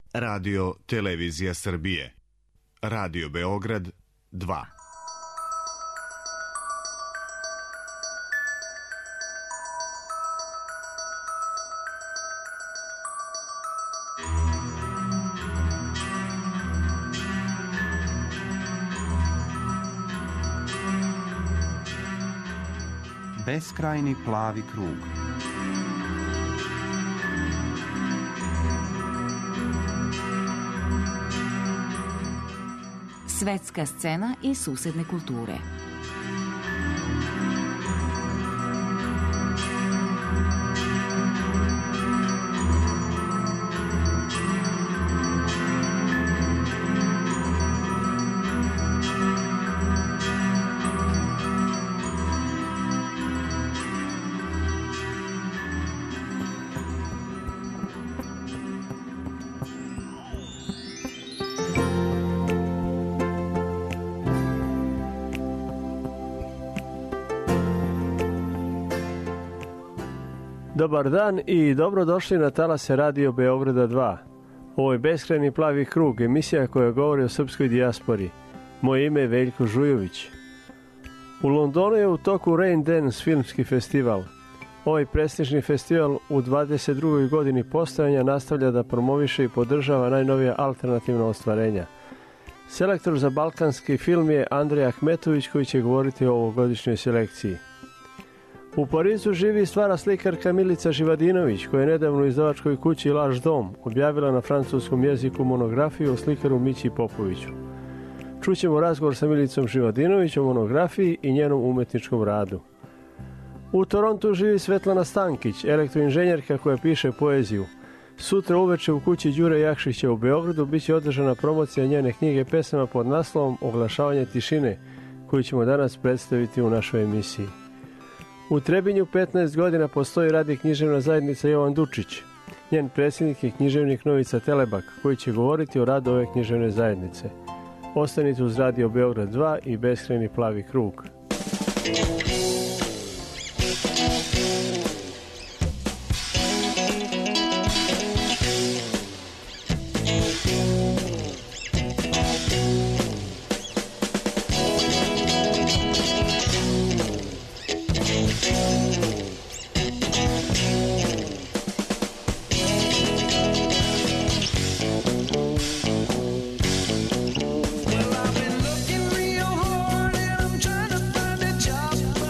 Radio Televizija Srbije. Radio Beograd 2. Beskrajni plavi krug. Svetska scena i susedne kulture. Dobar dan i dobrodošli na talase Radio Beograda 2. Ovo je Beskrajni plavi krug, emisija koja govori o srpskoj dijaspori. Moje ime je Veljko Žujović. U Londonu je u toku Rain Dance filmski festival. Ovaj prestižni festival u 22. godini postojanja nastavlja da promoviše i podržava najnovija alternativna ostvarenja. Selektor za balkanski film je Andrej Ahmetović koji će govoriti o ovogodišnjoj selekciji. U Parizu živi i stvara slikarka Milica Živadinović, koja je nedavno u izdavačkoj kući Laž Dom objavila na francuskom jeziku monografiju o slikaru Mići Popoviću. Čućemo razgovor sa Milicom Živadinović o monografiji i njenom umetničkom radu. U Torontu živi Svetlana Stankić, elektroinženjerka koja piše poeziju. Sutra uveče u kući Đure Jakšića u Beogradu biće održana promocija njene knjige pesama pod naslovom Oglašavanje tišine, koju ćemo danas predstaviti u našoj emisiji. U Trebinju 15 godina postoji radi književna zajednica Jovan Dučić. Njen predsjednik je književnik Novica Telebak, koji će govoriti o radu ove književne zajednice. Ostanite uz Radio Beograd 2 i Beskrajni plavi krug. Well, I've been looking real hard and I'm trying to find a job.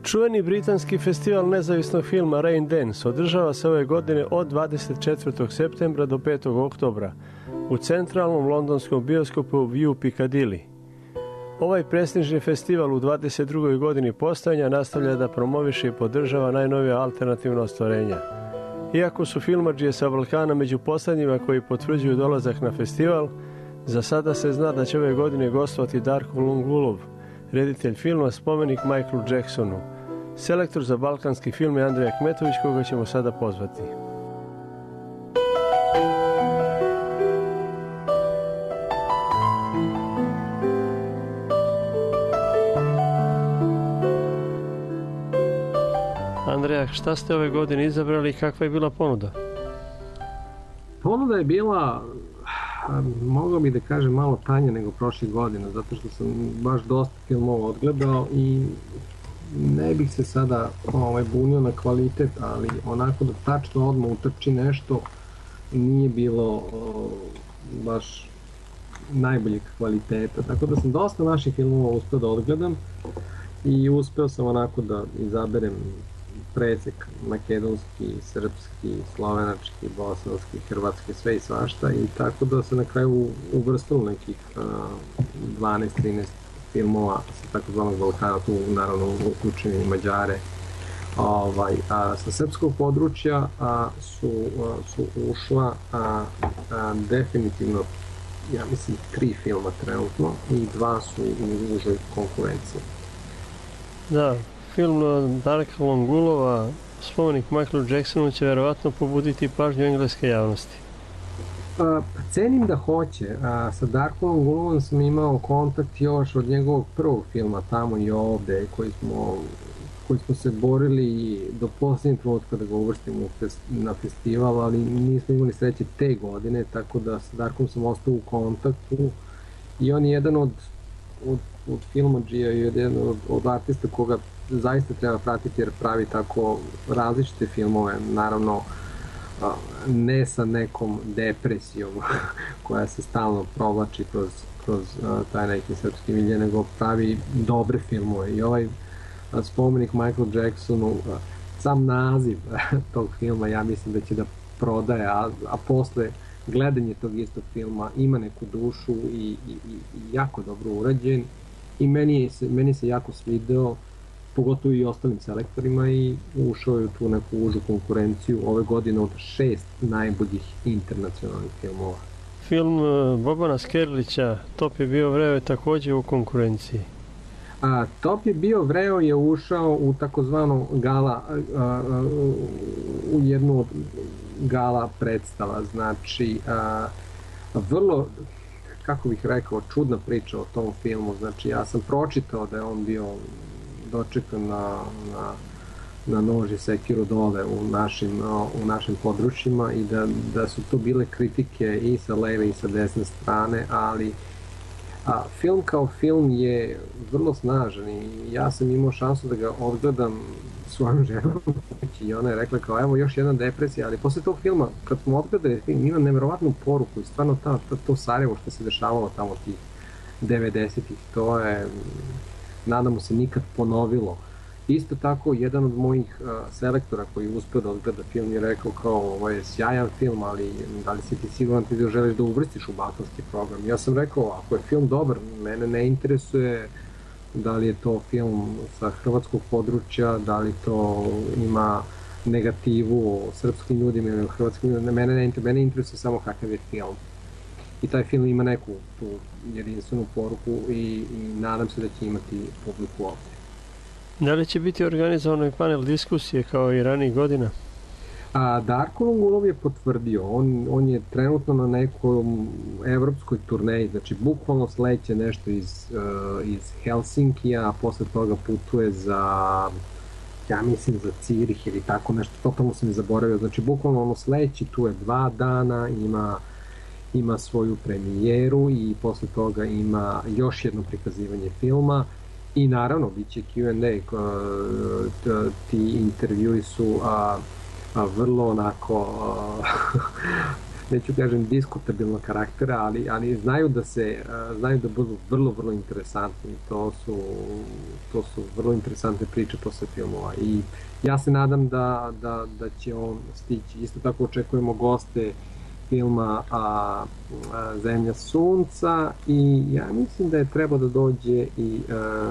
Čuveni britanski festival nezavisnog filma Rain Dance održava se ove godine od 24. septembra do 5. oktobra u centralnom londonskom bioskopu View Piccadilly. Ovaj prestižni festival u 22. godini postojanja nastavlja da promoviše i podržava najnovija alternativna ostvarenja. Iako su filmadžije sa Balkana među poslednjima koji potvrđuju dolazak na festival, za sada se zna da će ove godine gostovati Darko Lungulov, reditelj filma Spomenik Michaelu Jacksonu. Selektor za balkanski film je Andrej Ahmetović, koga ćemo sada pozvati. Andreja, šta ste ove godine izabrali i kakva je bila ponuda? Ponuda je bila, mogao bih da kažem, malo tanja nego prošle godine, zato što sam baš dosta filmova odgledao i ne bih se sada bunio na kvalitet, ali onako da tačno odmah utrči nešto nije bilo baš najboljeg kvaliteta, tako da sam dosta naših filmova uspeo da odgledam i uspeo sam onako da izaberem presek makedonski, srpski, slovenački, bosanski, hrvatski, sve i svašta, i tako da se na kraju uvrstilo nekih 12-13 filmova sa takozvanog Balkana, tu naravno uključeni i Mađare. A sa srpskog područja su ušla definitivno, ja mislim, 3 filma trenutno i 2 su u užoj konkurenciji. Da, film Darka Lungulova, Spomenik Michaelu Jacksonu, će verovatno pobuditi pažnju engleske javnosti. Cenim da hoće. Sa Darkom Lungulovom sam imao kontakt još od njegovog prvog filma Tamo i ovde, koji smo se borili do posljednjeg trenutka da ga uvrstimo na festival, ali nismo imali sreće te godine, tako da sa Darkom sam ostao u kontaktu i on je jedan od filmadžija i jedan od artista koga zaista treba pratiti jer pravi tako različite filmove, naravno ne sa nekom depresijom koja se stalno provlači kroz taj neki srpski milje, nego pravi dobre filmove. I ovaj Spomenik Michaelu Jacksonu, sam naziv tog filma, ja mislim da će da prodaje, a posle gledanje tog istog filma ima neku dušu i jako dobro urađen i meni se jako svideo, pogotovo i ostalim selektorima, i ušao je u tu neku užu konkurenciju ove godine od 6 najboljih internacionalnih filmova. Film Bobana Skerlića, Top je bio vreo, je takođe u konkurenciji. Top je bio vreo je ušao u takozvano gala, u jednu od gala predstava, znači vrlo, kako bih rekao, čudna priča o tom filmu. Znači ja sam pročitao da je on bio dočekan na nož i sekiru dole u našim područjima i da su to bile kritike i sa leve i sa desne strane, ali film kao film je vrlo snažan i ja sam imao šansu da ga odgledam svojom ženom i ona je rekla kao evo još jedna depresija, ali posle tog filma kad smo odgledali film ima neverovatnu poruku i stvarno to Sarajevo što se dešavalo tamo tih 90-ih, to je, nadamo se, nikad ponovilo. Isto tako, jedan od mojih selektora koji je uspeo da odgleda film je rekao kao ovo je sjajan film, ali da li si ti siguran ti da želiš da uvrstiš u balkanski program? Ja sam rekao, ako je film dobar, mene ne interesuje da li je to film sa hrvatskog područja, da li to ima negativu o srpskim ljudima ili hrvatskim ljudima, mene interesuje samo kakav je film. I taj film ima neku tu jedinstvenu poruku i nadam se da će imati publiku ovdje. Da li će biti organizovano panel diskusije kao i ranijih godina? Darko Lungulov je potvrdio, on je trenutno na nekom evropskoj turneji, znači bukvalno sleće nešto iz Helsinkija, a posle toga putuje ja mislim za Cirih ili tako nešto, totalno sam je zaboravio, znači bukvalno ono sleći, tu je 2 dana, ima svoju premijeru i posle toga ima još jedno prikazivanje filma. I naravno, bit će Q&A, ti intervjui su vrlo onako neću kažem diskutabilnog karaktera, ali znaju da budu vrlo, vrlo interesantni. To su vrlo interesantne priče posle filmova i ja se nadam da će on stići. Isto tako očekujemo goste filma Zemlja sunca i ja mislim da je trebao da dođe i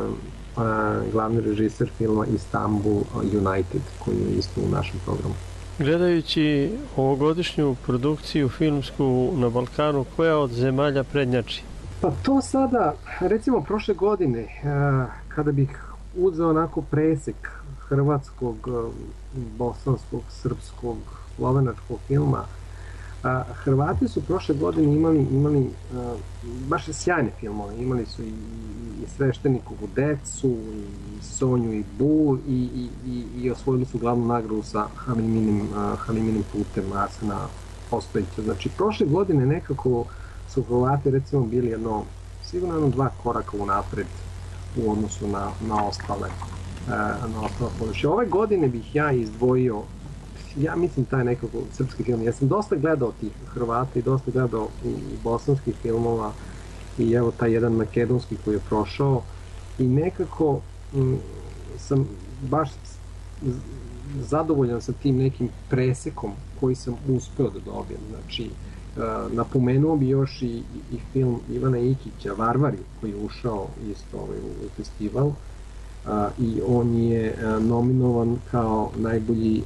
glavni režiser filma Istanbul United, koji je isto u našem programu. Gledajući ovogodišnju produkciju filmsku na Balkanu, koja od zemalja prednjači? Pa to sada, recimo prošle godine, kada bih uzeo onako presek hrvatskog, bosanskog, srpskog, slovenačkog filma, Hrvati su prošle godine imali baš sjajne filmove. Imali su i Sveštenikovu decu, i Sonju i Bul i osvojili su glavnu nagradu sa Haliminim putem Arsena Ostojića. Znači, prošle godine nekako su Hrvati recimo bili sigurno 2 koraka unapred u odnosu na ostale područje. Ove godine bih ja izdvojio, ja mislim, taj nekako srpski film. Ja sam dosta gledao tih Hrvata i dosta gledao i bosanskih filmova i evo taj jedan makedonski koji je prošao i nekako sam baš zadovoljan sa tim nekim presekom koji sam uspeo da dobijem. Znači, napomenuo bi još i film Ivana Ikića, Varvari, koji je ušao isto u festival i on je nominovan kao najbolji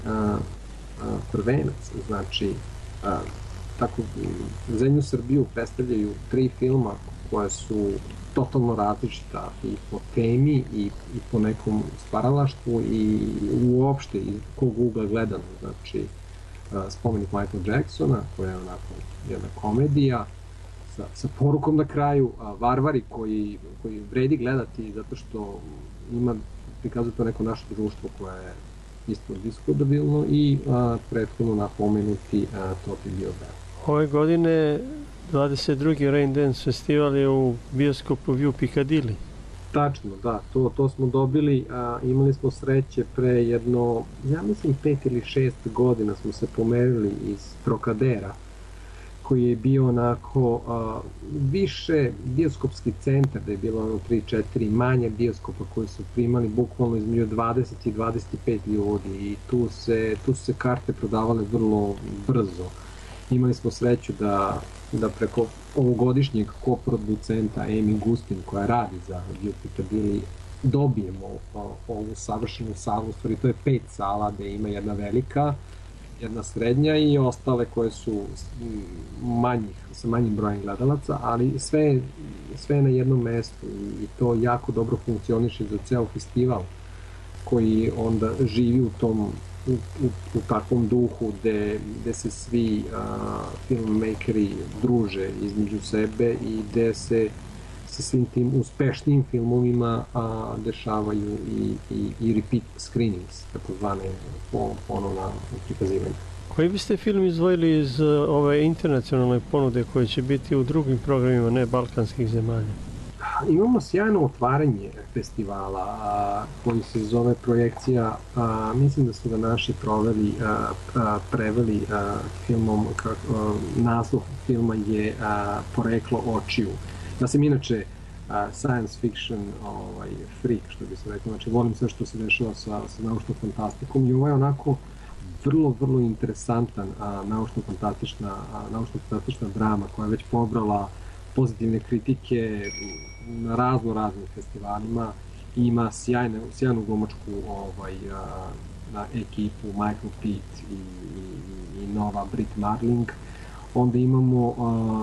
prvenac. Znači, tako Zemlju Srbiju predstavljaju 3 filma koja su totalno različita i po temi i po nekom stvaralaštvu i uopšte iz kog ugla gledano. Znači, Spomenik Michael Jacksona, koja je onako jedna komedija sa porukom na kraju, Varvari koji vredi gledati zato što prikazuje to neko naše društvo koje je isto diskutabilno i prethodno napomenuti Topi Biobel. Ove godine 22. Raindance festival je u bioskopu View Piccadilly. Tačno, da, to smo dobili, imali smo sreće pre jedno, ja mislim 5 ili 6 godina smo se pomerili iz Trokadera, koji je bio onako više bioskopski centar, da je bilo 3-4 manje bioskopa koji su primali bukvalno između 20 i 25 ljudi i tu su se karte prodavale vrlo brzo. Imali smo sreću da preko ovogodišnjeg koproducenta Amy Gustin, koja radi za View Piccadilly, dobijemo ovu savršenu salu. U stvari to je 5 sala gde ima jedna velika, jedna srednja i ostale koje su sa manjim brojem gledalaca, ali sve je na jednom mestu i to jako dobro funkcioniše za ceo festival koji onda živi u takvom duhu gde se svi filmmakeri druže između sebe i gde se sa svim tim uspešnijim filmovima dešavaju i repeat screenings, tako zvane ponovna prikazivanja. Koji biste film izdvojili iz ove internacionalne ponude koje će biti u drugim programima, ne balkanskih zemalja? Imamo sjajno otvaranje festivala koji se zove Projekcija. Mislim da su ga naši preveli filmom, naslov filma je Poreklo očiju. Ja sam inače science fiction freak, što bi se rekao. Znači, volim sve što se dešava sa naučnom fantastikom i ovo je onako vrlo, vrlo interesantan naučno-fantastična drama koja je već pobrala pozitivne kritike na raznim festivalima i ima sjajnu glumačku ekipu, Michael Pitt i nova Brit Marling. Onda imamo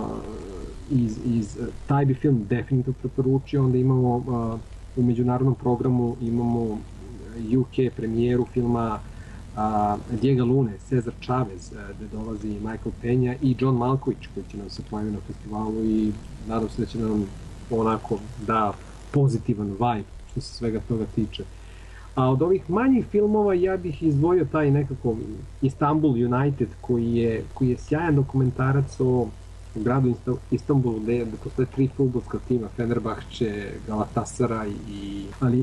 taj bi film definitivno preporučio. Onda imamo u međunarodnom programu imamo UK premijeru filma Diego Lune, Cesar Chavez, gde dolazi Michael Peña i John Malkovich koji će nam se pojaviti na festivalu i nadam se da će nam onako da pozitivan vibe što se svega toga tiče. A od ovih manjih filmova ja bih izdvojio taj nekako Istanbul United koji je sjajan dokumentarac o gradu Istanbulu gde postoje 3 fudbalska tima, Fenerbahče, Galatasaray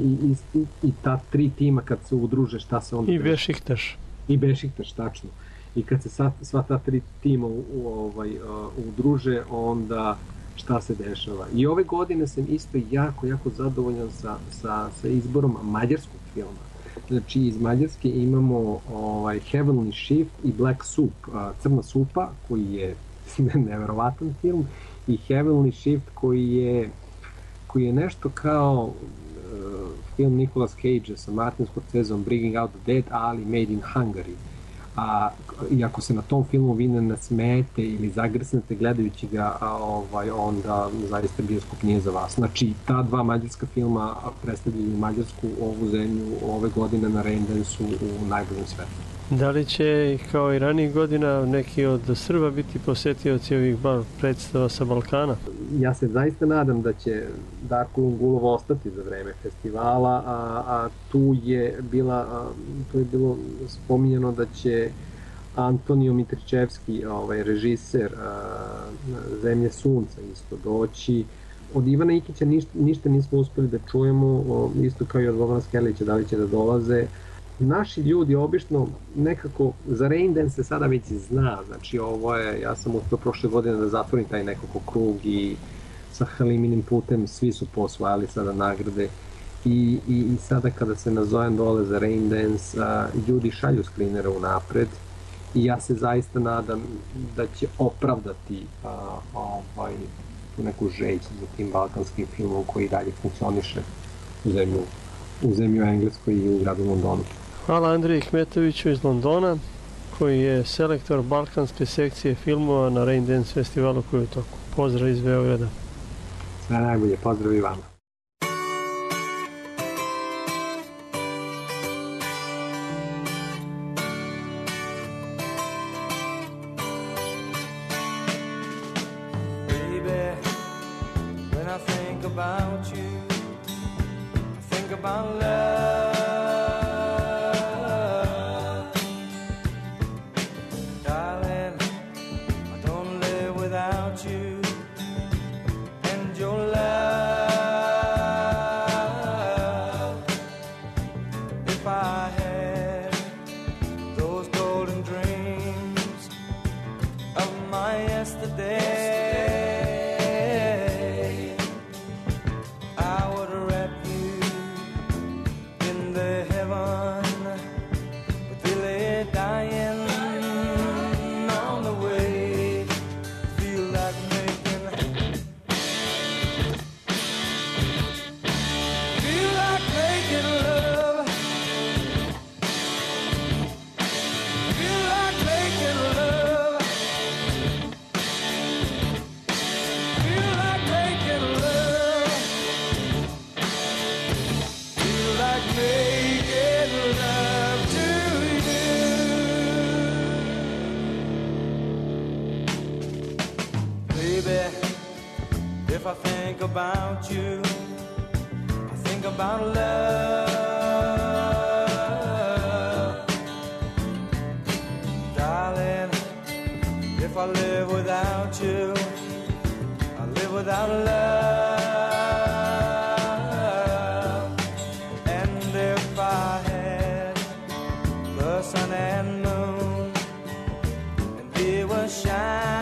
i ta 3 tima kad se udruže šta se onda... I Bešiktaš. I Bešiktaš, tačno. I kad se sva ta tri tima udruže, onda šta se dešava. I ove godine sam isto jako zadovoljan sa izborom mađarskog filma. Znači, iz Mađarske imamo Heavenly Shift i Black Soup, Crna supa, koji je neverovatan film, i Heavenly Shift koji je nešto kao film Nicolas Cage sa Martin Scorseseom, Bringing Out the Dead, ali made in Hungary. I ako se na tom filmu vi ne nasmejete ili zagrsnete gledajući ga, onda zaista bioskop nije za vas. Znači, ta dva mađarska filma predstavljaju Mađarsku, ovu zemlju, ove godine na Raindance-u u najboljem svetu. Da li će, kao i ranijih godina, neki od Srba biti posetioci ovih predstava sa Balkana? Ja se zaista nadam da će Darko Lungulov ostati za vreme festivala, a tu je bilo spominjano da će Antonio Mitričevski, režiser Zemlje sunca, isto doći. Od Ivana Ikića ništa nismo uspeli da čujemo, isto kao i od Vovana Skerlića, da li će da dolaze. Naši ljudi obično nekako za Raindance se sada već zna, znači ja sam uspio prošle godine da zatvorim taj nekako krug i sa Haliminim putem svi su posvajali sada nagrade i sada kada se nazovem dole za Raindance, ljudi šalju screenere unapred i ja se zaista nadam da će opravdati tu neku žeć za tim balkanskim filmom koji dalje funkcioniše u zemlju Engleskoj i u gradu Londonu. Hvala Andriji Kmetoviću iz Londona, koji je selektor balkanske sekcije filmova na Raindance festivalu koji je u toku. Pozdrav iz Beograda. Sve najbolje, pozdrav i vama. If I think about you, I think about love. Darling, if I live without you, I live without love. And if I had the sun and moon, and they were shining,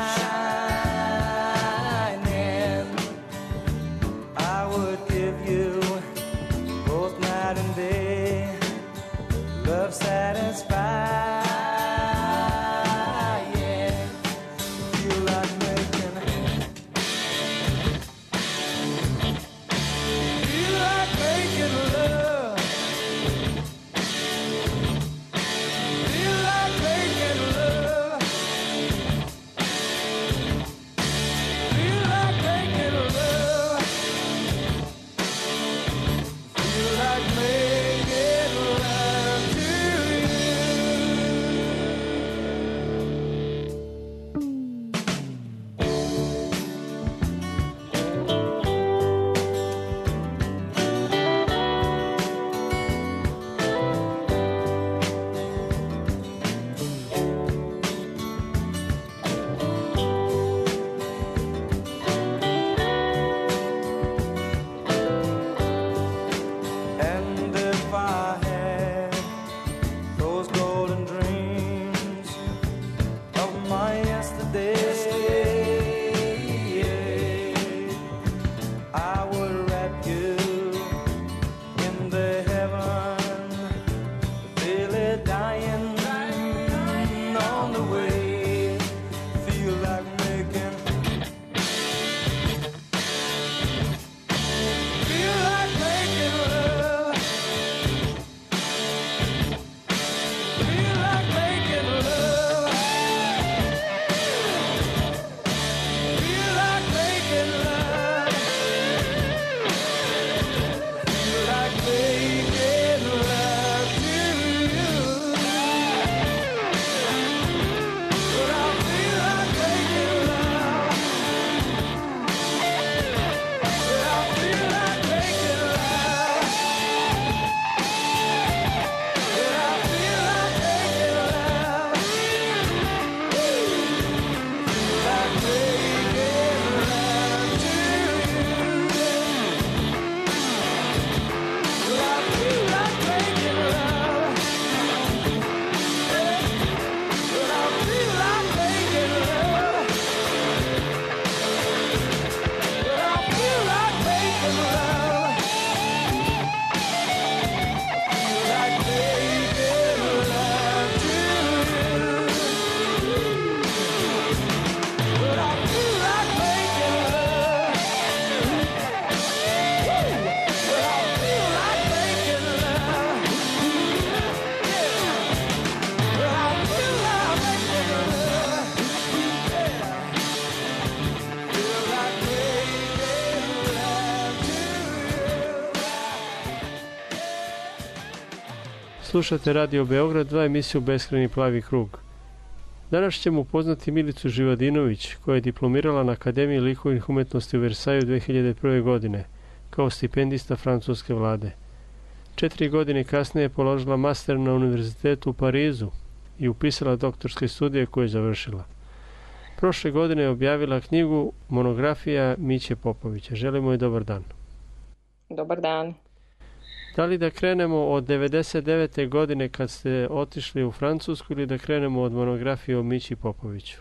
Slušate Radio Beograd 2, emisiju Beskrajni plavi krug. Danas ćemo upoznati Milicu Živadinović, koja je diplomirala na Akademiji likovnih umetnosti u Versaju 2001. godine, kao stipendista francuske vlade. 4 godine kasnije je položila master na univerzitetu u Parizu i upisala doktorske studije koje je završila. Prošle godine je objavila knjigu Monografija Miće Popovića. Želimo joj dobar dan. Dobar dan. Da li da krenemo od 99. godine kad ste otišli u Francusku ili da krenemo od monografije o Mići Popoviću?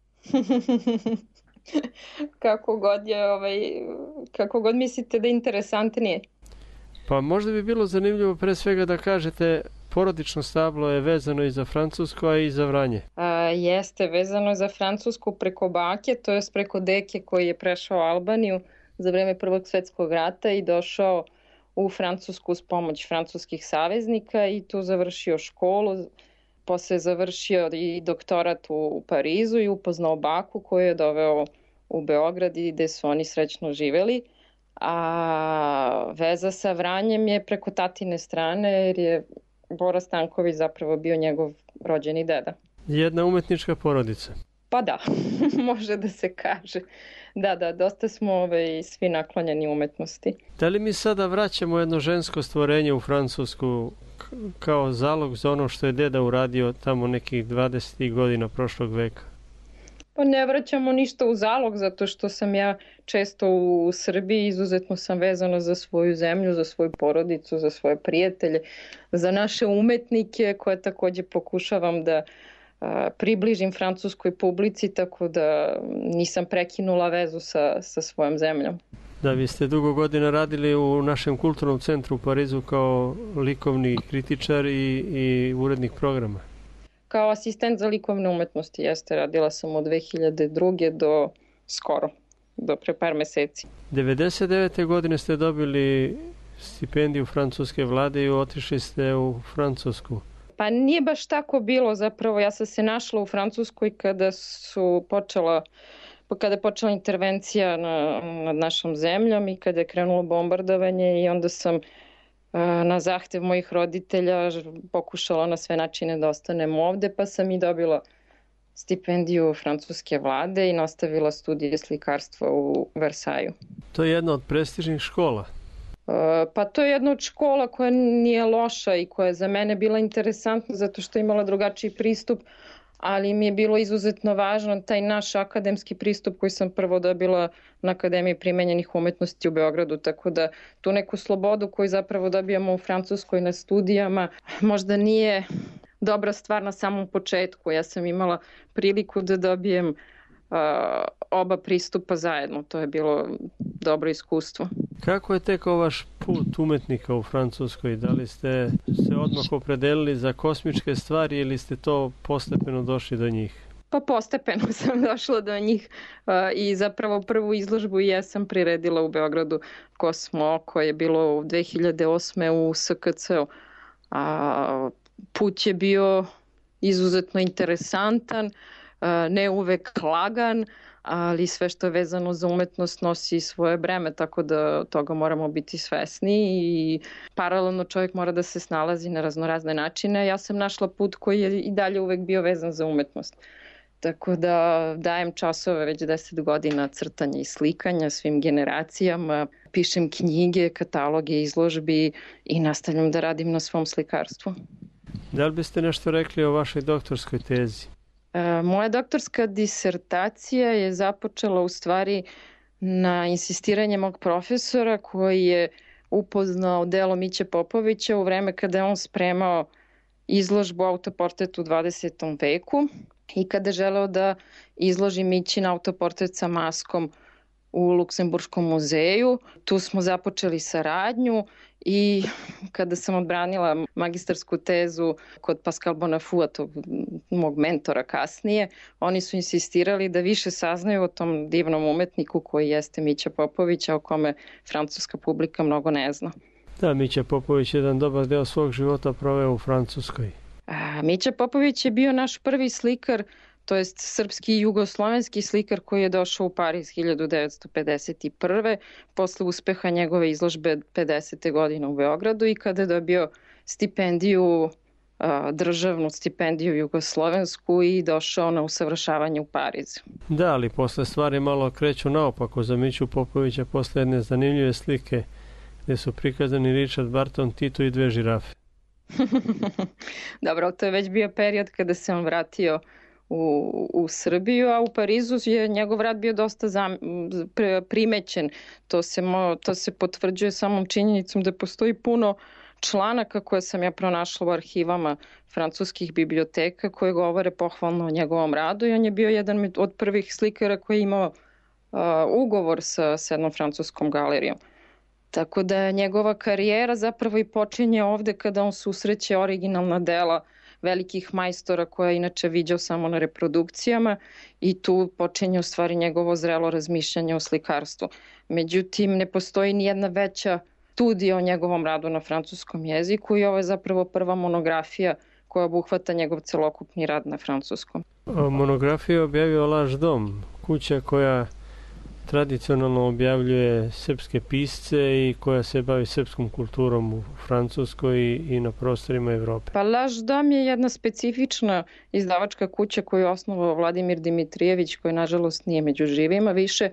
Kako god mislite da je interesantnije. Pa možda bi bilo zanimljivo pre svega da kažete porodično stablo je vezano i za Francusku, a i za Vranje. Jeste, vezano je za Francusku preko bake, to je preko deke koji je prešao Albaniju za vreme Prvog svjetskog rata i došao u Francusku s pomoć francuskih saveznika i tu završio školu, posle je završio i doktorat u Parizu i upoznao baku koju je doveo u Beograd i gde su oni srećno živeli. A veza sa Vranjem je preko tatine strane jer je Bora Stanković zapravo bio njegov rođeni deda. Jedna umetnička porodica. Pa da, može da se kaže. Da, dosta smo svi naklonjeni umetnosti. Da li mi sada vraćamo jedno žensko stvorenje u Francusku kao zalog za ono što je deda uradio tamo nekih 20 godina prošlog veka? Pa ne vraćamo ništa u zalog zato što sam ja često u Srbiji, izuzetno sam vezana za svoju zemlju, za svoju porodicu, za svoje prijatelje, za naše umetnike koje takođe pokušavam da približim francuskoj publici, tako da nisam prekinula vezu sa svojom zemljom. Da, vi ste dugo godina radili u našem kulturnom centru u Parizu kao likovni kritičar i urednik programa. Kao asistent za likovne umetnosti, jeste, radila sam od 2002. do pre par meseci. 99. godine ste dobili stipendiju francuske vlade i otišli ste u Francusku. Pa nije baš tako bilo zapravo. Ja sam se našla u Francuskoj kada je počela intervencija nad našom zemljom i kada je krenulo bombardovanje i onda sam na zahtev mojih roditelja pokušala na sve načine da ostanem ovde, pa sam i dobila stipendiju francuske vlade i nastavila studije slikarstva u Versaju. To je jedna od prestižnih škola. Pa to je jedna od škola koja nije loša i koja je za mene bila interesantna zato što je imala drugačiji pristup, ali mi je bilo izuzetno važno taj naš akademski pristup koji sam prvo dobila na Akademiji primenjenih umetnosti u Beogradu, tako da tu neku slobodu koju zapravo dobijamo u Francuskoj na studijama možda nije dobra stvar na samom početku. Ja sam imala priliku da dobijem oba pristupa zajedno. To je bilo dobro iskustvo. Kako je tekao vaš put umetnika u Francuskoj? Da li ste se odmah opredelili za kosmičke stvari ili ste to postepeno došli do njih? Pa postepeno sam došla do njih i zapravo prvu izložbu jesam priredila u Beogradu Kosmo, koje je bilo 2008. u SKC-u. Put je bio izuzetno interesantan, ne uvek lagan, ali sve što je vezano za umetnost nosi svoje breme, tako da toga moramo biti svesni i paralelno čovjek mora da se snalazi na raznorazne načine. Ja sam našla put koji je i dalje uvek bio vezan za umetnost. Tako da dajem časove već 10 godina crtanja i slikanja svim generacijama, pišem knjige, kataloge, izložbi i nastavljam da radim na svom slikarstvu. Da li biste nešto rekli o vašoj doktorskoj tezi? Moja doktorska disertacija je započela u stvari na insistiranje mog profesora koji je upoznao delo Miće Popovića u vreme kada je on spremao izložbu autoportret u 20. veku i kada je želeo da izloži Mićin autoportret sa maskom u Luksemburškom muzeju. Tu smo započeli saradnju i kada sam odbranila magistarsku tezu kod Pascal Bonafua, tog mog mentora kasnije, oni su insistirali da više saznaju o tom divnom umetniku koji jeste Mića Popović, a o kome francuska publika mnogo ne zna. Da, Mića Popović je jedan dobar deo svog života proveo u Francuskoj. Mića Popović je bio naš prvi slikar, to jest srpski i jugoslovenski slikar koji je došao u Pariz 1951. posle uspeha njegove izložbe 50. godine u Beogradu i kada je dobio stipendiju, državnu stipendiju jugoslovensku i došao na usavršavanje u Pariz. Da, ali posle stvari malo kreću naopako za Miću Popovića posle jedne zanimljive slike gde su prikazani Richard Barton, Tito i 2 žirafe. Dobro, to je već bio period kada se on vratio u Srbiju, a u Parizu je njegov rad bio dosta primećen. To se potvrđuje samom činjenicom da postoji puno članaka koje sam ja pronašla u arhivama francuskih biblioteka koje govore pohvalno o njegovom radu i on je bio jedan od prvih slikara koji je imao ugovor sa jednom francuskom galerijom. Tako da njegova karijera zapravo i počinje ovde kada on susreće originalna dela velikih majstora koja je inače viđao samo na reprodukcijama i tu počinje u stvari njegovo zrelo razmišljanje o slikarstvu. Međutim, ne postoji ni jedna veća studija o njegovom radu na francuskom jeziku i ovo je zapravo prva monografija koja obuhvata njegov celokupni rad na francuskom. Monografiju je objavio Laž dom, kuća koja tradicionalno objavljuje srpske pisce i koja se bavi srpskom kulturom u Francuskoj i na prostorima Evrope. Pa Laž dom je jedna specifična izdavačka kuća koju je osnovao Vladimir Dimitrijević, koji nažalost nije među živima više,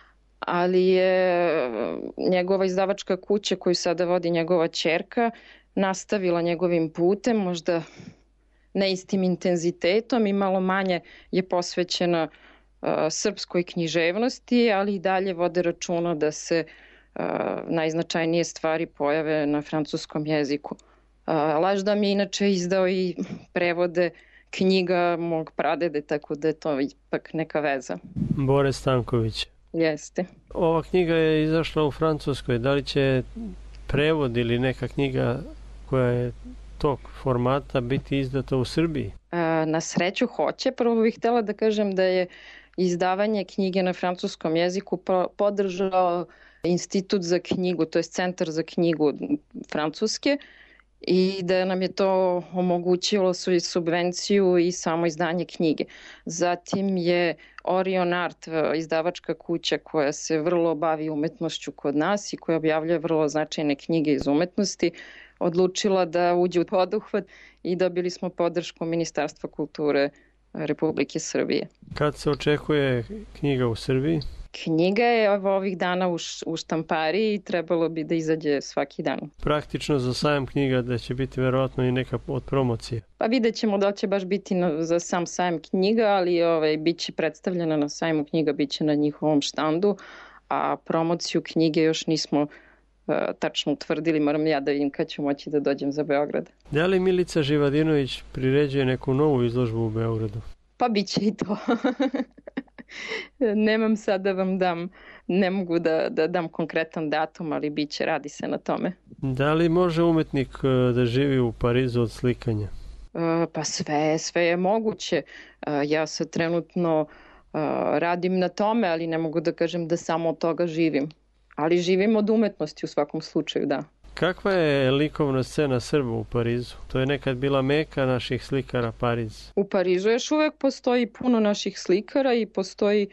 ali je njegova izdavačka kuća koju sada vodi njegova ćerka nastavila njegovim putem, možda ne istim intenzitetom i malo manje je posvećena srpskoj književnosti, ali i dalje vode računa da se najznačajnije stvari pojave na francuskom jeziku. Laž dom je inače izdao i prevode knjiga mog pradede, tako da je to ipak neka veza. Bore Stanković. Jeste. Ova knjiga je izašla u Francuskoj. Da li će prevod ili neka knjiga koja je tog formata biti izdata u Srbiji? Na sreću hoće. Prvo bih htjela da kažem da je izdavanje knjige na francuskom jeziku podržao Institut za knjigu, to je Centar za knjigu Francuske i da nam je to omogućilo subvenciju i samo izdanje knjige. Zatim je Orion Art, izdavačka kuća koja se vrlo bavi umetnošću kod nas i koja objavljuje vrlo značajne knjige iz umetnosti, odlučila da uđe u poduhvat i dobili smo podršku Ministarstva kulture Republike Srbije. Kad se očekuje knjiga u Srbiji? Knjiga je ovih dana u štampariji i trebalo bi da izađe svaki dan. Praktično za sajam knjiga da će biti verovatno i neka od promocije. Pa vidjet ćemo da će baš biti za sam sajam knjiga, ali bit će predstavljena na sajmu knjiga, bit će na njihovom štandu, a promociju knjige još nismo tačno utvrdili, moram ja da vidim kad ću moći da dođem za Beograd. Da li Milica Živadinović priređuje neku novu izložbu u Beogradu? Pa bit će i to. Nemam sad da vam dam, ne mogu da dam konkretan datum, ali bit će, radi se na tome. Da li može umetnik da živi u Parizu od slikanja? Pa sve je moguće. Ja sad trenutno radim na tome, ali ne mogu da kažem da samo od toga živim. Ali živim od umetnosti u svakom slučaju, da. Kakva je likovna scena Srba u Parizu? To je nekad bila meka naših slikara Pariz. U Parizu još uvek postoji puno naših slikara i postoji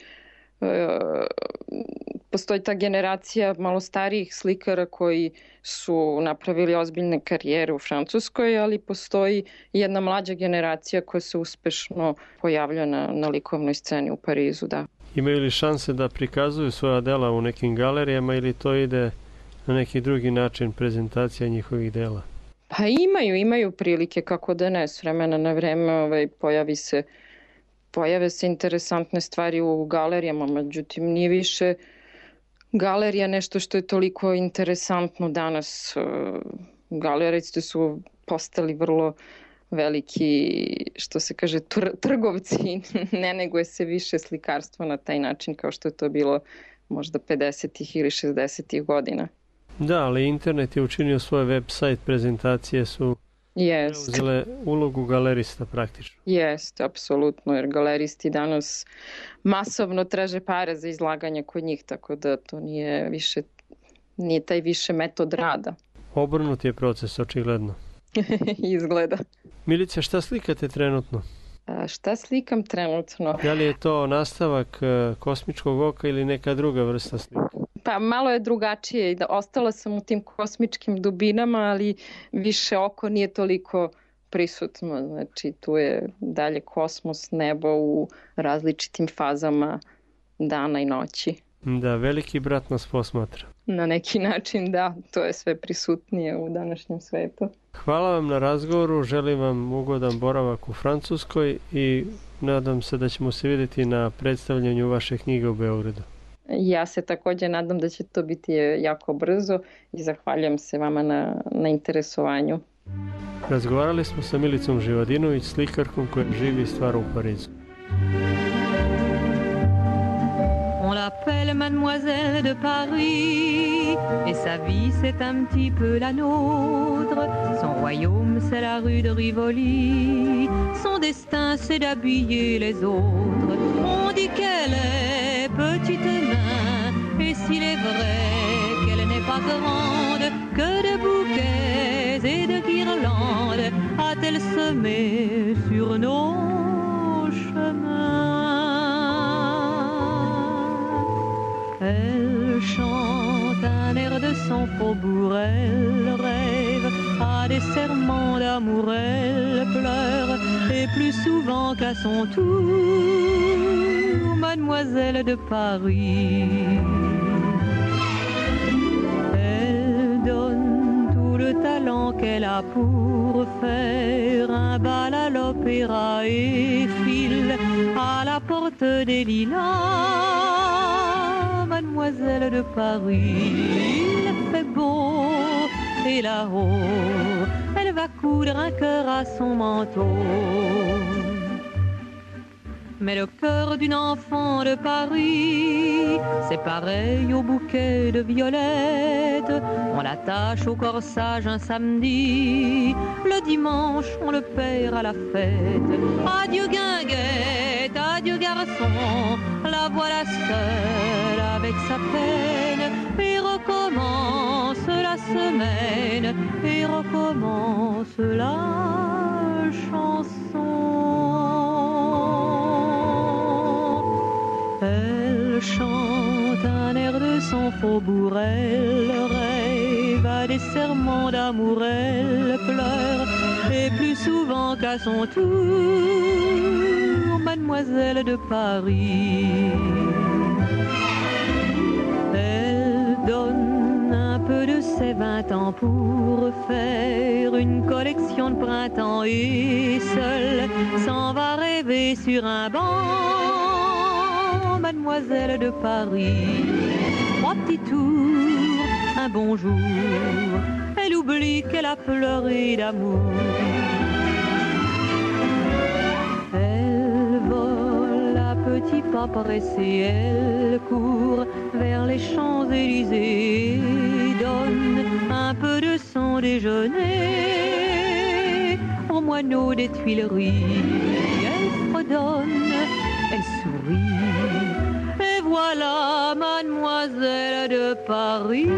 ta generacija malo starijih slikara koji su napravili ozbiljne karijere u Francuskoj, ali postoji jedna mlađa generacija koja se uspešno pojavlja na likovnoj sceni u Parizu, da. Imaju li šanse da prikazuju svoja dela u nekim galerijama ili to ide na neki drugi način prezentacija njihovih dela? Pa imaju prilike, kako da ne, s vremena na vreme pojave se interesantne stvari u galerijama, međutim nije više galerija nešto što je toliko interesantno danas. Galeristi su postali vrlo veliki, što se kaže, trgovci, ne neguje se više slikarstvo na taj način kao što je to bilo možda 50. ili 60. godina. Da, ali internet je učinio svoj website, prezentacije su preuzele ulogu galerista praktično. Jeste, apsolutno, jer galeristi danas masovno traže pare za izlaganje kod njih, tako da to nije taj više metod rada. Obrnut je proces, očigledno. Izgleda. Milica, šta slikate trenutno? Šta slikam trenutno? Da li je to nastavak Kosmičkog oka ili neka druga vrsta slika? Pa malo je drugačije. Ostala sam u tim kosmičkim dubinama, ali više oko nije toliko prisutno. Znači, tu je dalje kosmos, nebo u različitim fazama dana i noći. Da, veliki brat nas posmatra. Na neki način, da, to je sve prisutnije u današnjem svetu. Hvala vam na razgovoru, želim vam ugodan boravak u Francuskoj i nadam se da ćemo se vidjeti na predstavljanju vaše knjige u Beogradu. Ja se također nadam da će to biti jako brzo i zahvaljujem se vama na interesovanju. Razgovarali smo sa Milicom Živadinović, slikarkom koja živi i stvara u Parizu. On l'appelle Mademoiselle de Paris, et sa vie c'est un petit peu la nôtre. Son royaume c'est la rue de Rivoli, son destin c'est d'habiller les autres. On dit qu'elle est petite main, et s'il est vrai qu'elle n'est pas grande, que de bouquets et de guirlandes a-t-elle semé sur nos chemins. Elle chante un air de son faubourg, elle rêve à des serments d'amour, elle pleure, et plus souvent qu'à son tour, Mademoiselle de Paris. Elle donne tout le talent qu'elle a pour faire un bal à l'opéra et file à la porte des lilas. Mademoiselle de Paris, il fait beau et là-haut, elle va coudre un cœur à son manteau. Mais le cœur d'une enfant de Paris, c'est pareil au bouquet de violettes. On l'attache au corsage un samedi, le dimanche on le perd à la fête. Adieu guinguette, adieu garçon, la voilà seule avec sa peine. Et recommence la semaine, et recommence la chanson. Elle chante un air de son faubourg, elle rêve à des serments d'amour, elle pleure, et plus souvent qu'à son tour, Mademoiselle de Paris. Elle donne un peu de ses 20 ans pour faire une collection de printemps et seule s'en va rêver sur un banc. Mademoiselle de Paris, 3 petits tours, un bonjour, elle oublie qu'elle a pleuré d'amour. Elle vole à petits pas pressés, elle court vers les Champs-Élysées, donne un peu de son déjeuner aux moineaux des Tuileries. Elle fredonne, elle sourit. Et voilà Mademoiselle de Paris.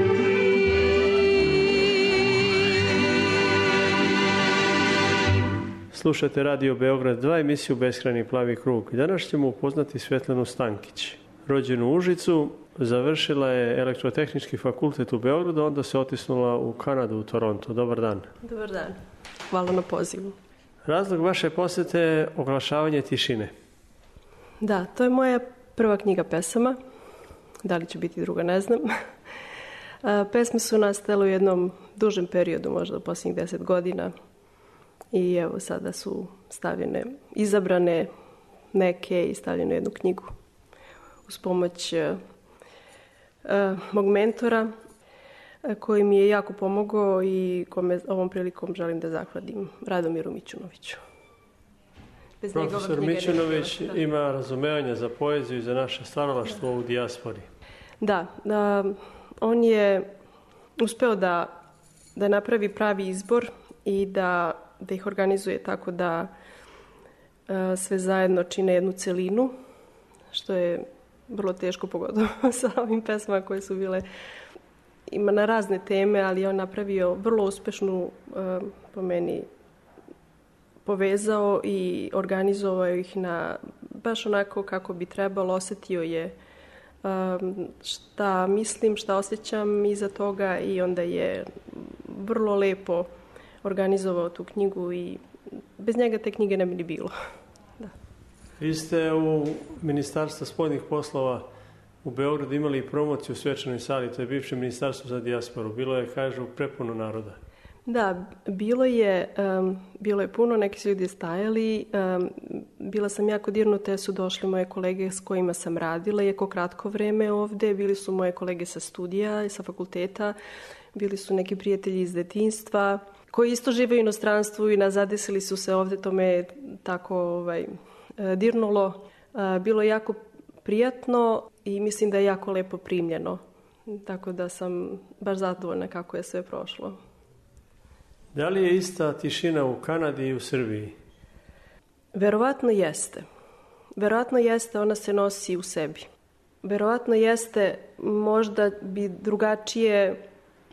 Slušate Radio Beograd 2, emisiju Beskrajni plavi krug. Danas ćemo upoznati Svetlanu Stankić. Rođenu u Užicu, završila je elektrotehnički fakultet u Beogradu, onda se otisnula u Kanadu, u Toronto. Dobar dan. Dobar dan. Hvala na pozivu. Razlog vaše posete je Oglašavanje tišine. Da, to je moja prva knjiga pesama. Da li će biti druga, ne znam. Pesme su nastale u jednom dužem periodu, možda u posljednjih 10 godina. I evo sada su stavljene, izabrane neke i stavljene u jednu knjigu. Uz pomoć mog mentora koji mi je jako pomogao i kome ovom prilikom želim da zahvalim, Radomiru Mićunoviću. Profesor Mićunović ima razumevanja za poeziju i za naše stvaralaštvo u dijaspori. Da, on je uspeo da napravi pravi izbor i da ih organizuje tako da sve zajedno čine jednu celinu, što je vrlo teško, pogotovo sa ovim pesmama koje su bile ima na razne teme, ali on napravio vrlo uspešnu, po meni, povezao i organizovao ih na baš onako kako bi trebalo, osetio je šta mislim, šta osjećam iza toga i onda je vrlo lepo organizovao tu knjigu i bez njega te knjige ne bi ni bilo. Da. Vi ste u Ministarstvu spoljnih poslova u Beogradu imali i promociju u svečanoj sali, to je bivše ministarstvo za dijasporu. Bilo je, kažu, prepuno naroda. Da, bilo je puno, neki su ljudi stajali. Bila sam jako dirnuta, su došli moje kolege s kojima sam radila, iako kratko vreme ovde. Bili su moje kolege sa studija i sa fakulteta, bili su neki prijatelji iz detinjstva, koji isto žive u inostranstvu i zadesili su se ovde, to me je tako dirnulo. Bilo je jako prijatno i mislim da je jako lepo primljeno. Tako da sam baš zadovoljna kako je sve prošlo. Da li je ista tišina u Kanadi i u Srbiji? Verovatno jeste. Verovatno jeste, ona se nosi u sebi. Verovatno jeste, možda bi drugačije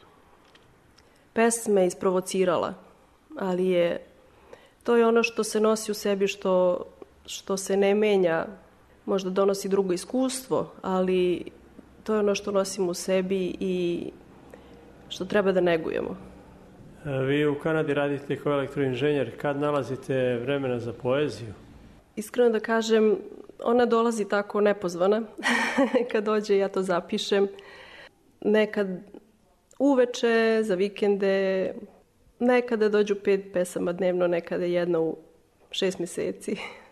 pesme isprovocirala, ali to je ono što se nosi u sebi, što se ne menja, možda donosi drugo iskustvo, ali to je ono što nosimo u sebi i što treba da negujemo. Vi u Kanadi radite kao elektroinženjer. Kad nalazite vremena za poeziju? Iskreno da kažem, ona dolazi tako nepozvana. Kad dođe ja to zapišem. Nekad uveče, za vikende, nekada dođu 5 pesama dnevno, nekada jedna u 6 meseci.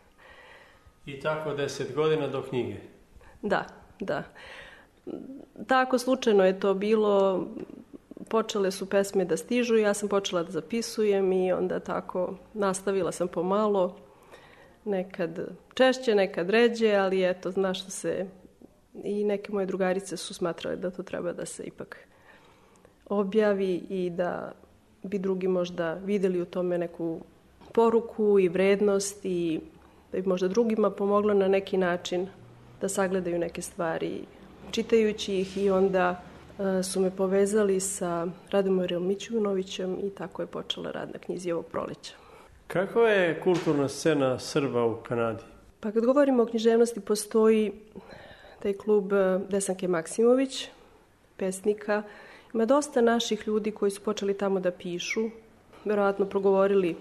I tako 10 godina do knjige? Da. Tako slučajno je to bilo. Počele su pesme da stižu, ja sam počela da zapisujem i onda tako nastavila sam pomalo. Nekad češće, nekad ređe, ali eto, znaš što se... I neke moje drugarice su smatrale da to treba da se ipak objavi i da bi drugi možda videli u tome neku poruku i vrednost i da bi možda drugima pomoglo na neki način da sagledaju neke stvari čitajući ih i onda su me povezali sa Radomirom Mićunovićem i tako je počela rad na knjizi ovog proleća. Kakva je kulturna scena Srba u Kanadi? Pa kad govorimo o književnosti, postoji taj klub Desanke Maksimović, pesnika. Ima dosta naših ljudi koji su počeli tamo da pišu, verovatno progovorili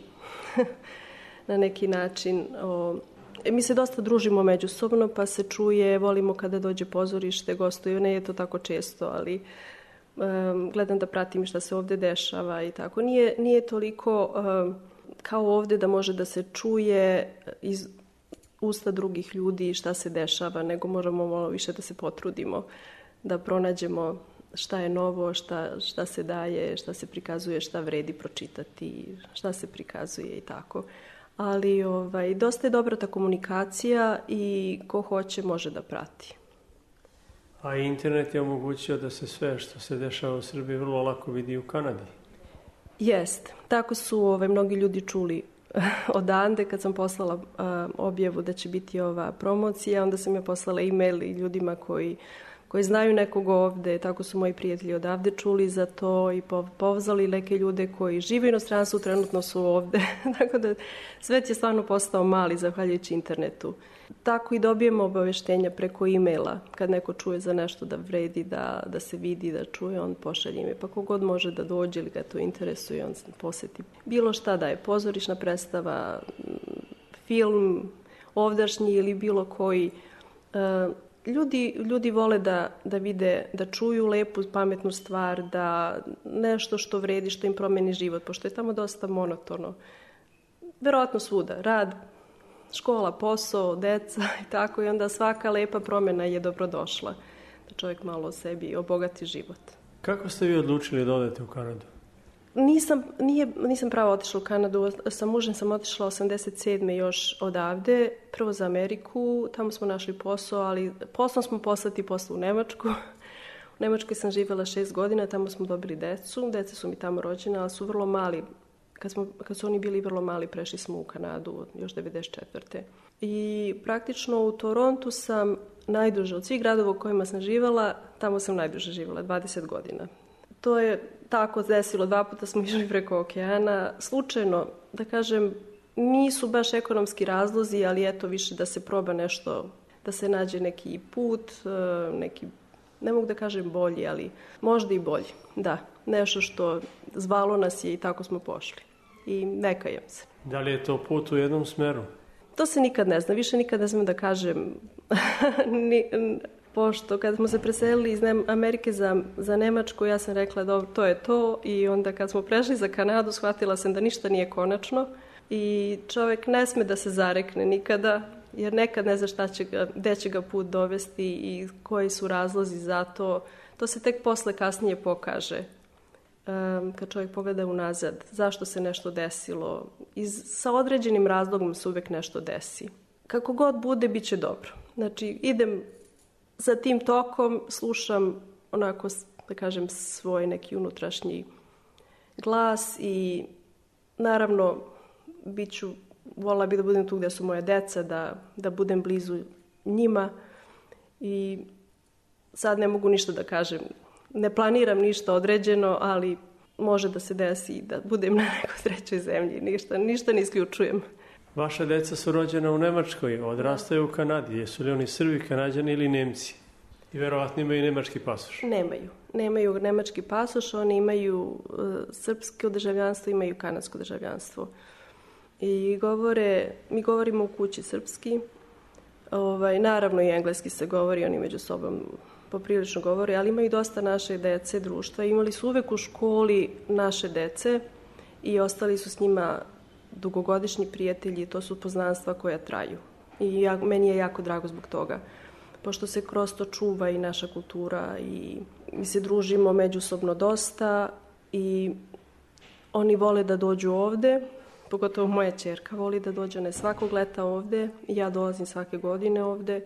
na neki način. Mi se dosta družimo međusobno, pa se čuje, volimo kada dođe pozorište, gostuje, ne je to tako često, ali gledam da pratim šta se ovde dešava i tako. Nije toliko kao ovde da može da se čuje iz usta drugih ljudi šta se dešava, nego moramo malo više da se potrudimo, da pronađemo šta je novo, šta se daje, šta se prikazuje, šta vredi pročitati, šta se prikazuje i tako. Ali dosta je dobra ta komunikacija i ko hoće može da prati. A internet je omogućio da se sve što se dešava u Srbiji vrlo lako vidi u Kanadi. Jest. Tako su mnogi ljudi čuli odande kad sam poslala objavu da će biti ova promocija. Onda sam ja poslala e-mail i ljudima koji znaju nekog ovde. Tako su moji prijatelji odavde čuli za to i povzali neke ljude koji žive u inostranstvu, trenutno su ovde. Tako da svet je stvarno postao mali zahvaljujući internetu. Tako i dobijemo obaveštenja preko e-maila. Kad neko čuje za nešto da vredi, da se vidi, da čuje, on pošalje ime. Pa kogod može da dođe ili ga to interesuje, on se poseti. Bilo šta da je pozorišna predstava, film, ovdašnji ili bilo koji. Ljudi vole da vide, da čuju lepu, pametnu stvar, da nešto što vredi, što im promeni život, pošto je tamo dosta monotono. Verovatno svuda. Rad, škola, posao, deca i tako. I onda svaka lepa promjena je dobrodošla. Da čovjek malo o sebi obogati život. Kako ste vi odlučili da odete u Kanadu? Nisam pravo otišla u Kanadu. Sa mužem sam otišla 87. još odavde. Prvo za Ameriku. Tamo smo našli posao, ali poslom smo poslati posao u Nemačku. U Nemačkoj sam živjela 6 godina. Tamo smo dobili decu. Deca su mi tamo rođena, ali su vrlo mali. Kad su oni bili vrlo mali, prešli smo u Kanadu još 94. I praktično u Torontu sam najduže od svih gradova u kojima sam živjela, tamo sam najduže živjela, 20 godina. To je tako desilo, 2 puta smo išli preko okeana. Slučajno, da kažem, nisu baš ekonomski razlozi, ali eto više da se proba nešto da se nađe neki put, neki, ne mogu da kažem bolji, ali možda i bolji. Da, nešto što zvalo nas je i tako smo pošli. I ne kajem se. Da li je to put u jednom smeru? To se nikad ne zna. Više nikad ne znam da kažem. Pošto kad smo se preselili iz Amerike za Nemačku, ja sam rekla dobro, to je to. I onda kad smo prešli za Kanadu, shvatila sam da ništa nije konačno. I čovjek ne sme da se zarekne nikada, jer nekad ne zna gde će ga put dovesti i koji su razlozi za to. To se tek posle kasnije pokaže. Kad čovjek pogleda unazad, zašto se nešto desilo. Sa određenim razlogom se uvek nešto desi. Kako god bude, bit će dobro. Znači, idem za tim tokom, slušam onako, da kažem, svoj neki unutrašnji glas i naravno volila bi da budem tu gdje su moje deca, da budem blizu njima i sad ne mogu ništa da kažem. Ne planiram ništa određeno, ali može da se desi da budem na nekoj trećoj zemlji. Ništa ne isključujem. Vaša deca su rođena u Nemačkoj, odrastaju u Kanadi. Jesu li oni Srbi, Kanađani ili Nemci? I verovatno imaju nemački pasoš. Nemaju nemački pasoš, oni imaju srpsko državljanstvo, imaju kanadsko državljanstvo. I mi govorimo u kući srpski. Naravno i engleski se govori, oni među sobom poprilično govore, ali imaju dosta naše dece, društva. Imali su uvek u školi naše dece i ostali su s njima dugogodišnji prijatelji. To su poznanstva koja traju. I meni je jako drago zbog toga. Pošto se kroz to čuva i naša kultura i mi se družimo međusobno dosta i oni vole da dođu ovde, pogotovo moja ćerka voli da dođe, ne svakog leta ovde, ja dolazim svake godine ovde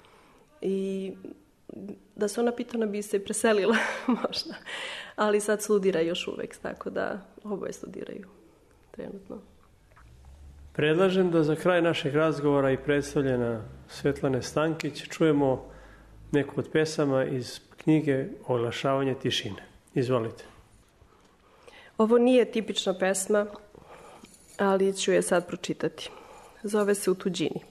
i da se ona pitana bi se preselila možda, ali sad studira još uvek, tako da oboje studiraju trenutno. Predlažem da za kraj našeg razgovora i predstavljena Svetlane Stankić čujemo neku od pesama iz knjige Oglašavanje tišine. Izvolite. Ovo nije tipična pesma, ali ću je sad pročitati. Zove se U tuđini.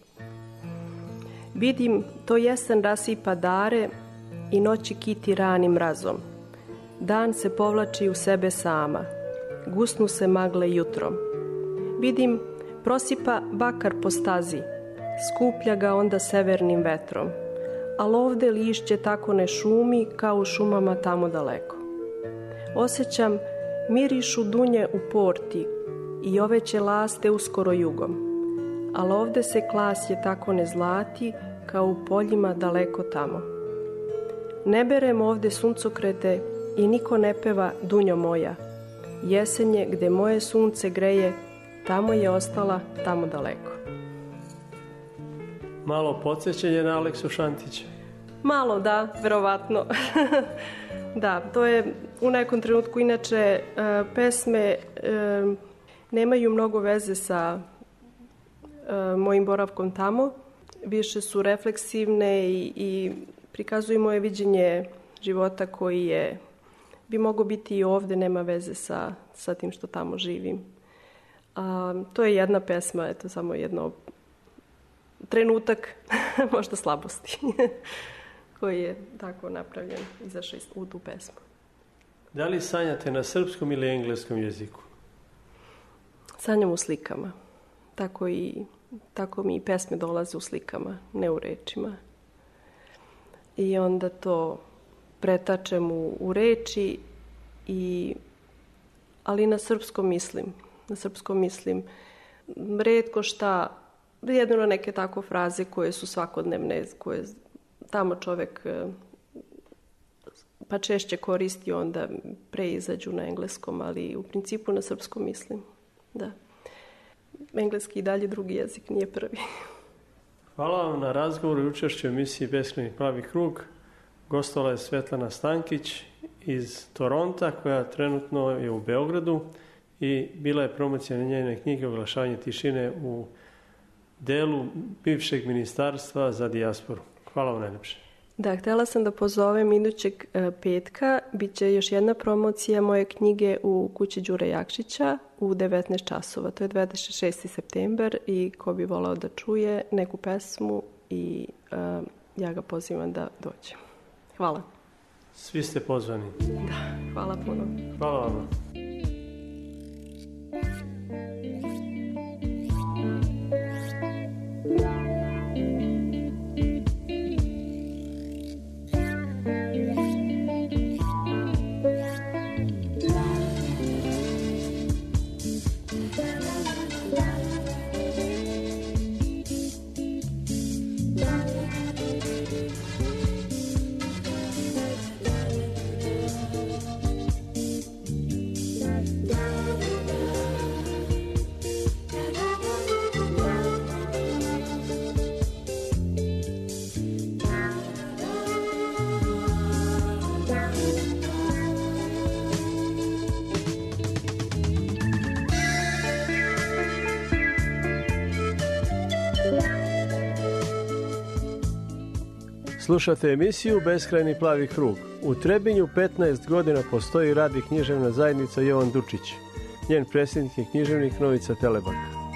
Vidim, to jesen rasipa dare i noći kiti ranim mrazom. Dan se povlači u sebe sama, gusnu se magle jutrom. Vidim, prosipa bakar po stazi, skuplja ga onda severnim vetrom, al ovde lišće tako ne šumi kao u šumama tamo daleko. Osjećam, mirišu dunje u porti i ove će laste uskoro jugom, al ovde se klasje tako ne zlati kao u poljima daleko tamo. Ne berem ovde suncokrete i niko ne peva dunjo moja, jesenje gde moje sunce greje, tamo je ostala, tamo daleko. Malo podsjećanje na Aleksu Šantića. Malo, da, verovatno. Da, to je u nekom trenutku, inače, pesme nemaju mnogo veze sa mojim boravkom tamo. Više su refleksivne i prikazuju moje viđenje života koji bi mogao biti i ovde, nema veze sa tim što tamo živim. To je jedna pesma, eto, samo jedno trenutak, možda slabosti, koji je tako napravljen, izašao u tu pesmu. Da li sanjate na srpskom ili engleskom jeziku? Sanjam u slikama. Tako mi i pesme dolaze u slikama, ne u rečima. I onda to pretačem u reči, ali na srpskom mislim. Na srpskom mislim retko šta, jedino neke tako fraze koje su svakodnevne, koje tamo čovek pa češće koristi, onda preizađu na engleskom, ali u principu na srpskom mislim, da. Engleski i dalje drugi jezik, nije prvi. Hvala vam na razgovoru i učešću u emisiji Beskrajni plavi krug. Gostovala je Svetlana Stankić iz Toronta, koja trenutno je u Beogradu i bila je promocija njene knjige Oglašavanje tišine u delu bivšeg ministarstva za dijasporu. Hvala vam najlepše. Da, htjela sam da pozovem idućeg petka. Biće još jedna promocija moje knjige u kući Đure Jakšića u 19 časova. To je 26. september i ko bi volao da čuje neku pesmu i ja ga pozivam da dođe. Hvala. Svi ste pozvani. Da, hvala puno. Hvala vam. Slušate emisiju Beskrajni plavi krug. U Trebinju 15 godina postoji radi književna zajednica Jovan Dučić. Njen predsjednik je književnik Novica Telebak.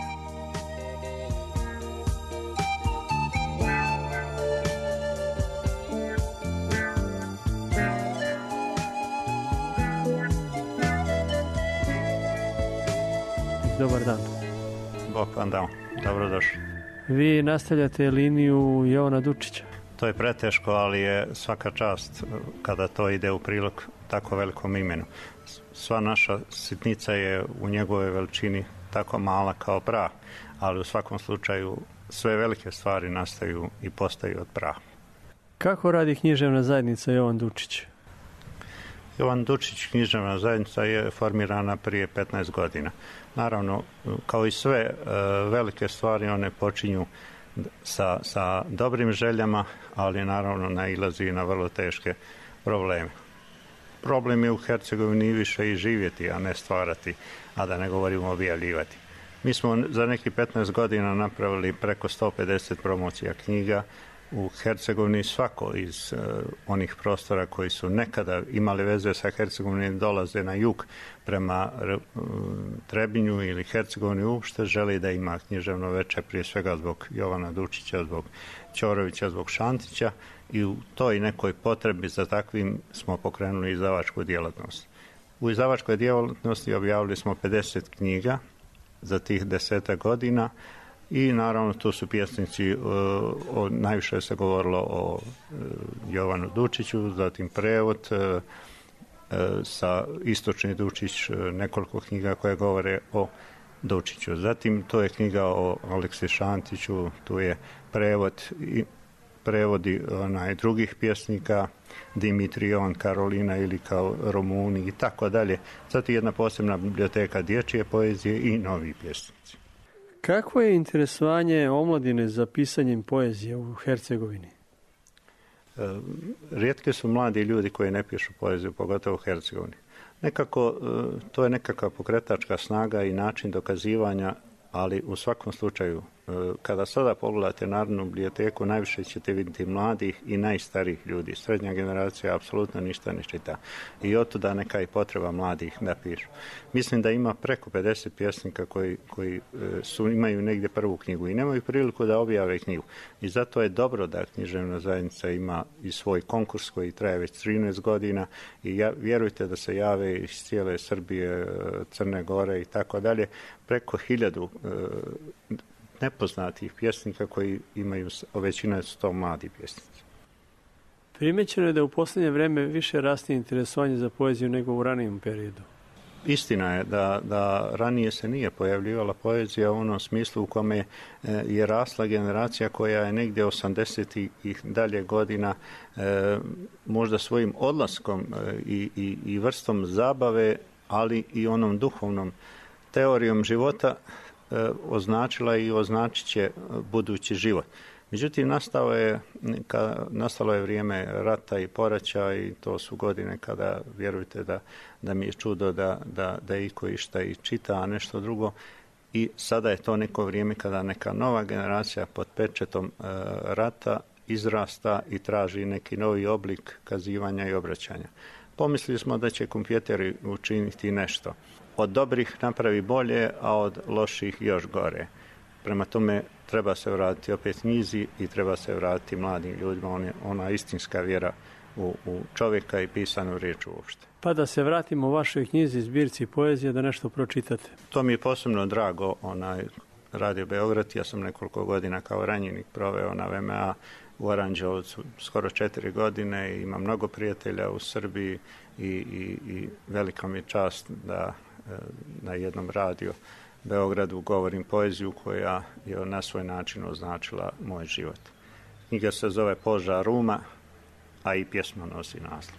Dobar dan. Bog vam dao. Dobrodošli. Vi nastavljate liniju Jovana Dučića. To je preteško, ali je svaka čast kada to ide u prilog tako velikom imenu. Sva naša sitnica je u njegovoj veličini tako mala kao prah, ali u svakom slučaju sve velike stvari nastaju i postaju od praha. Kako radi književna zajednica Jovan Dučić? Jovan Dučić književna zajednica je formirana prije 15 godina. Naravno, kao i sve velike stvari, one počinju sa dobrim željama, ali naravno nailazi na vrlo teške probleme. Problem je u Hercegovini više i živjeti, a ne stvarati, a da ne govorimo objavljivati. Mi smo za nekih 15 godina napravili preko 150 promocija knjiga. U Hercegovini svako iz onih prostora koji su nekada imali veze sa Hercegovinom dolaze na jug prema Trebinju ili Hercegovini uopšte, želi da ima književno veče, prije svega zbog Jovana Dučića, zbog Ćorovića, zbog Šantića, i u toj nekoj potrebi za takvim smo pokrenuli izdavačku djelatnost. U izdavačkoj djelatnosti objavili smo 50 knjiga za tih 10 godina. I naravno tu su pjesnici, najviše se govorilo o Jovanu Dučiću, zatim prevod sa Istočni Dučić, nekoliko knjiga koje govore o Dučiću. Zatim to je knjiga o Aleksi Šantiću, tu je prevodi drugih pjesnika, Dimitrijon, Karolina ili kao Romuni i tako dalje. Zatim jedna posebna biblioteka dječje poezije i novi pjesnici. Kako je interesovanje omladine za pisanjem poezije u Hercegovini? Rijetki su mladi ljudi koji ne pišu poeziju, pogotovo u Hercegovini. Nekako, to je nekakva pokretačka snaga i način dokazivanja, ali u svakom slučaju, kada sada pogledate Narodnu biblioteku, najviše ćete vidjeti mladih i najstarijih ljudi. Srednja generacija apsolutno ništa ne čita. I otuda neka i potreba mladih da pišu. Mislim da ima preko 50 pjesnika koji imaju negdje prvu knjigu i nemaju priliku da objave knjigu. I zato je dobro da književna zajednica ima i svoj konkurs koji traje već 13 godina i vjerujte da se jave iz cijele Srbije, Crne Gore i tako dalje, preko 1000 nepoznatih pjesnika koji imaju, većina su to mladi pjesnici. Primećeno je da u posljednje vrijeme više raste interesovanje za poeziju nego u ranijem periodu. Istina je da ranije se nije pojavljivala poezija u onom smislu u kome je rasla generacija koja je negdje 80. i dalje godina možda svojim odlaskom i vrstom zabave, ali i onom duhovnom teorijom života označila i označit će budući život. Međutim, nastalo je vrijeme rata i poraća i to su godine kada, vjerujte da mi je čudo da iko išta i čita, a nešto drugo. I sada je to neko vrijeme kada neka nova generacija pod pečetom rata izrasta i traži neki novi oblik kazivanja i obraćanja. Pomislili smo da će kompjuteri učiniti nešto. Od dobrih napravi bolje, a od loših još gore. Prema tome treba se vratiti opet knjizi i treba se vratiti mladim ljudima, ona istinska vjera u čovjeka i pisanu riječ uopšte. Pa da se vratimo u vašoj knjizi, zbirci poezije, da nešto pročitate. To mi je posebno drago, Radio Beograd. Ja sam nekoliko godina kao ranjenik proveo na VMA u Aranđelovcu, skoro 4 godine, i imam mnogo prijatelja u Srbiji i velika mi je čast da na jednom Radio Beogradu govorim poeziju koja je na svoj način označila moj život. Knjiga se zove Požar uma, a i pjesma nosi naslov.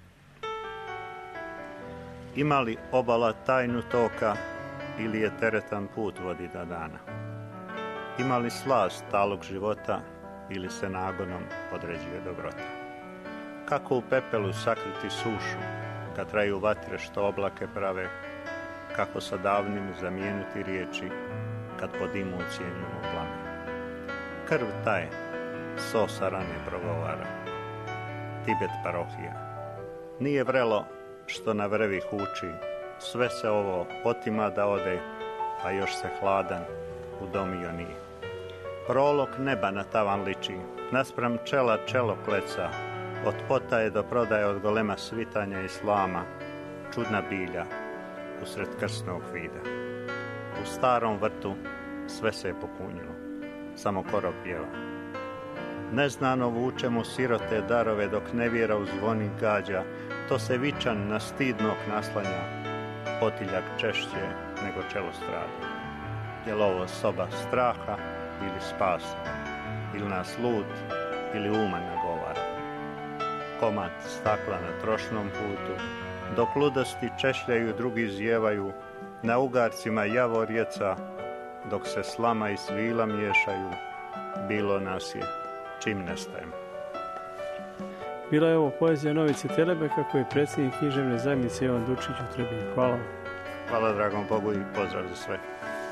Ima li obala tajnu toka ili je teretan put vodi do dana? Ima li slast talog života ili se nagonom određuje dobrota? Kako u pepelu sakriti sušu kad traju vatre što oblake prave? Kako sa davnim zamijeniti riječi kad po dimu ucijenjuju plame? Krv taj sosa rane progovara, Tibet parohija. Nije vrelo što na vrvi huči, sve se ovo otima da ode, a još se hladan udomio nije. Prolog neba na tavan liči, naspram čela čelo kleca, od potaje do prodaje, od golema svitanja islama, čudna bilja usred krsnog vida. U starom vrtu sve se je popunilo, samo korov pjeva. Neznano vučemo sirote darove dok nevjera u zvoni gađa, to se vičan na stidnog naslanja, potiljak češće nego čelo strada. Je li ovo soba straha ili spasa, ili nas lud ili uman nagovara? Komad stakla na trošnom putu, dok ludosti češljaju, drugi zjevaju, na ugarcima javor jeca, dok se slama i svila miješaju, bilo nas je čim nestajemo. Bila je ovo poezija Novice Telebeka, koji je predsjednik književne zajednice Jovan Dučić u Trebinju. Hvala vam. Hvala dragom Bogu i pozdrav za sve.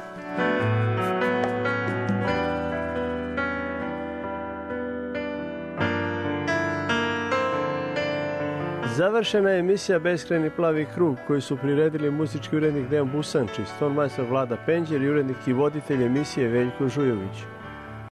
Završena je emisija Beskrajni plavi krug, koju su priredili muzički urednik Dejan Busančić, ton majstor Vlada Penđer i urednik i voditelj emisije Veljko Žujović.